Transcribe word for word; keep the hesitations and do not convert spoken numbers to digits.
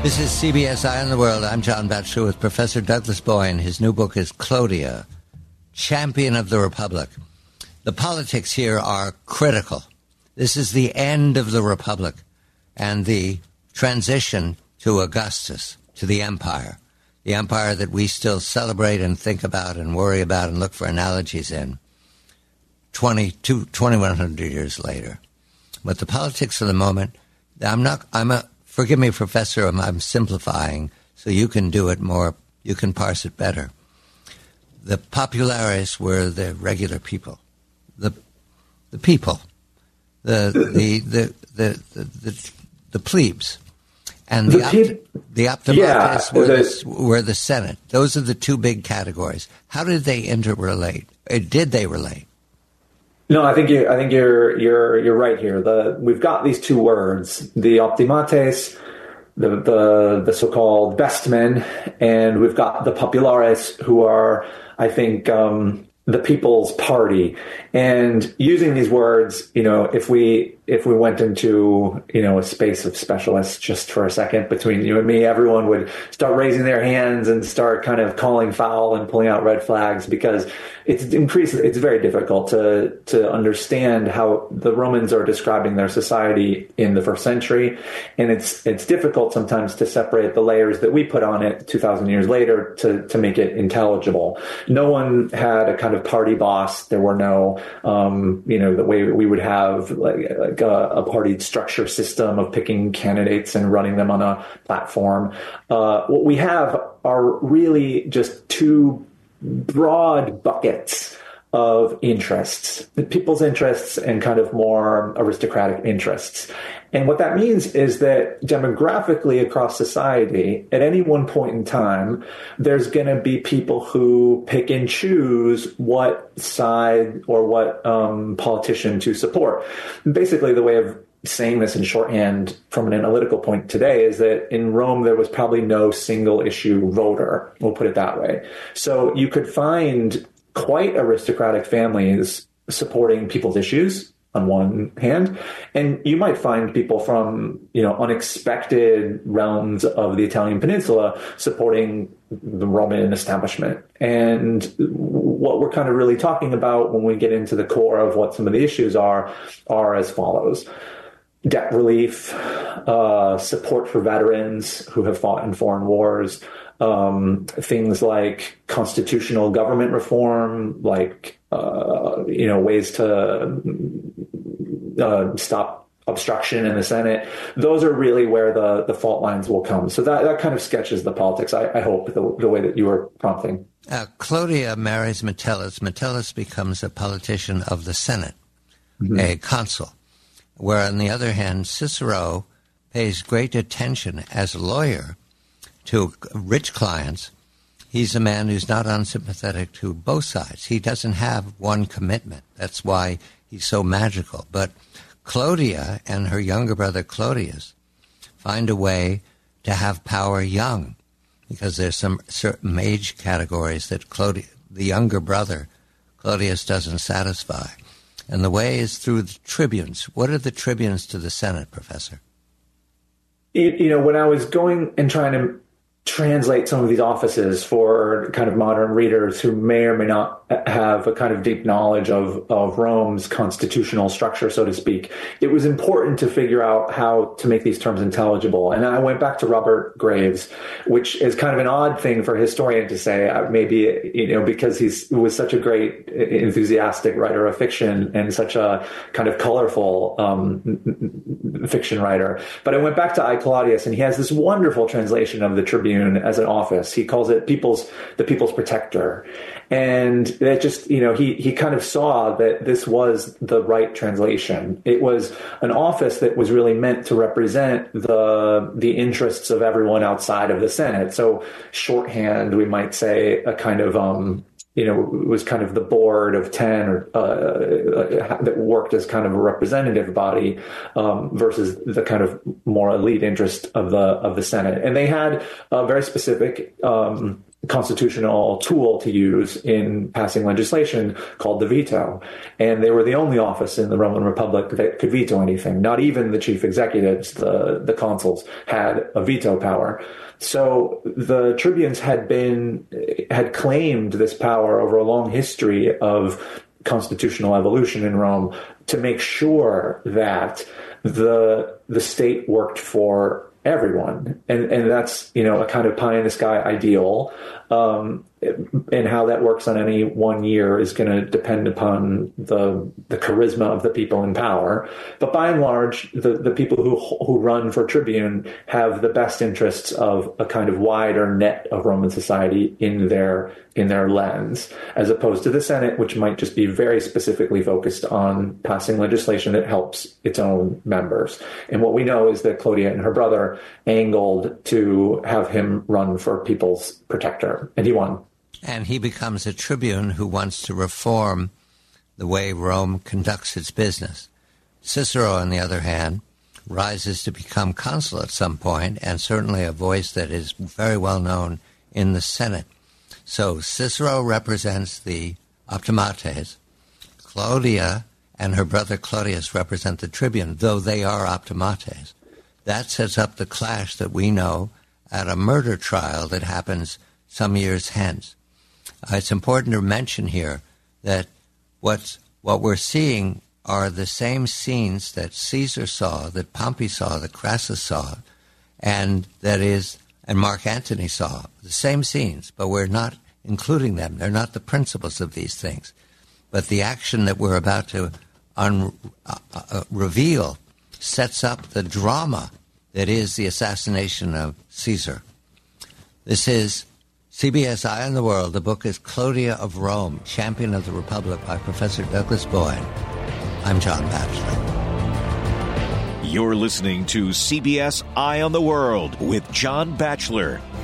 This is C B S Eye on the World. I'm John Batchelor with Professor Douglas Boyne. His new book is Clodia, Champion of the Republic. The politics here are critical. This is the end of the Republic and the transition to Augustus, to the empire, the empire that we still celebrate and think about and worry about and look for analogies in twenty-two, twenty-one hundred years later. But the politics of the moment, I'm not, I'm a, forgive me, Professor, I'm, I'm simplifying, so you can do it more, you can parse it better. The populares were the regular people, the the people, the the the the the, the, the plebes, and the the, opt- the optimates yeah, were, the, the, were the Senate. Those are the two big categories. How did they interrelate? Or did they relate? No, I think you. I think you're you're you're right here. The we've got these two words: the optimates, the the the so-called best men, and we've got the populares, who are, I think, um, the People's Party. And using these words, you know, if we if we went into, you know, a space of specialists just for a second between you and me, everyone would start raising their hands and start kind of calling foul and pulling out red flags, because it's increased. It's very difficult to to understand how the Romans are describing their society in the first century, and it's it's difficult sometimes to separate the layers that we put on it two thousand years later to to make it intelligible. No one had a kind of party boss. There were no, um, you know, the way we would have like, like a, a party structure system of picking candidates and running them on a platform. Uh, what we have are really just two broad buckets of interests, people's interests and kind of more aristocratic interests. And what that means is that demographically across society, at any one point in time, there's going to be people who pick and choose what side or what um, politician to support. Basically, the way of saying this in shorthand from an analytical point today is that in Rome, there was probably no single issue voter. We'll put it that way. So you could find quite aristocratic families supporting people's issues on one hand, and you might find people from, you know, unexpected realms of the Italian peninsula supporting the Roman establishment. And what we're kind of really talking about when we get into the core of what some of the issues are, are as follows. Debt relief, uh, support for veterans who have fought in foreign wars, um, things like constitutional government reform, like, uh, you know, ways to uh, stop obstruction in the Senate. Those are really where the, the fault lines will come. So that, that kind of sketches the politics, I, I hope, the, the way that you were prompting. Uh, Clodia marries Metellus. Metellus becomes a politician of the Senate, mm-hmm. a consul. Where, on the other hand, Cicero pays great attention as a lawyer to rich clients. He's a man who's not unsympathetic to both sides. He doesn't have one commitment. That's why he's so magical. But Clodia and her younger brother Clodius find a way to have power young, because there's some certain age categories that Clodia, the younger brother, Clodius doesn't satisfy. And the way is through the tribunes. What are the tribunes to the Senate, Professor? You, you know, when I was going and trying to translate some of these offices for kind of modern readers who may or may not have a kind of deep knowledge of, of Rome's constitutional structure, so to speak, it was important to figure out how to make these terms intelligible. And I went back to Robert Graves, which is kind of an odd thing for a historian to say, maybe, you know, because he's was such a great, enthusiastic writer of fiction and such a kind of colorful um, fiction writer. But I went back to I. Claudius, and he has this wonderful translation of the Tribune as an office. He calls it people's the people's protector. And that just, you know, he, he kind of saw that this was the right translation. It was an office that was really meant to represent the the interests of everyone outside of the Senate. So shorthand, we might say a kind of, um, you know, it was kind of the board of ten or uh, that worked as kind of a representative body um, versus the kind of more elite interest of the of the Senate. And they had a very specific um constitutional tool to use in passing legislation called the veto. And they were the only office in the Roman Republic that could veto anything. Not even the chief executives, the, the consuls, had a veto power. So the tribunes had been, had claimed this power over a long history of constitutional evolution in Rome to make sure that the, the state worked for everyone. And, and that's, you know, a kind of pie in the sky ideal. Um, and how that works on any one year is going to depend upon the the charisma of the people in power. But by and large, the, the people who who run for tribune have the best interests of a kind of wider net of Roman society in their in their lens, as opposed to the Senate, which might just be very specifically focused on passing legislation that helps its own members. And what we know is that Clodia and her brother angled to have him run for people's protector, and he won. And he becomes a tribune who wants to reform the way Rome conducts its business. Cicero, on the other hand, rises to become consul at some point, and certainly a voice that is very well known in the Senate. So Cicero represents the optimates. Clodia and her brother Clodius represent the tribune, though they are optimates. That sets up the clash that we know at a murder trial that happens some years hence. Uh, it's important to mention here that what's, what we're seeing are the same scenes that Caesar saw, that Pompey saw, that Crassus saw, and that is, and Mark Antony saw. The same scenes, but we're not including them. They're not the principles of these things. But the action that we're about to un, uh, uh, reveal sets up the drama that is the assassination of Caesar. This is C B S Eye on the World. The book is Clodia of Rome, Champion of the Republic by Professor Douglas Boyne. I'm John Batchelor. You're listening to C B S Eye on the World with John Batchelor.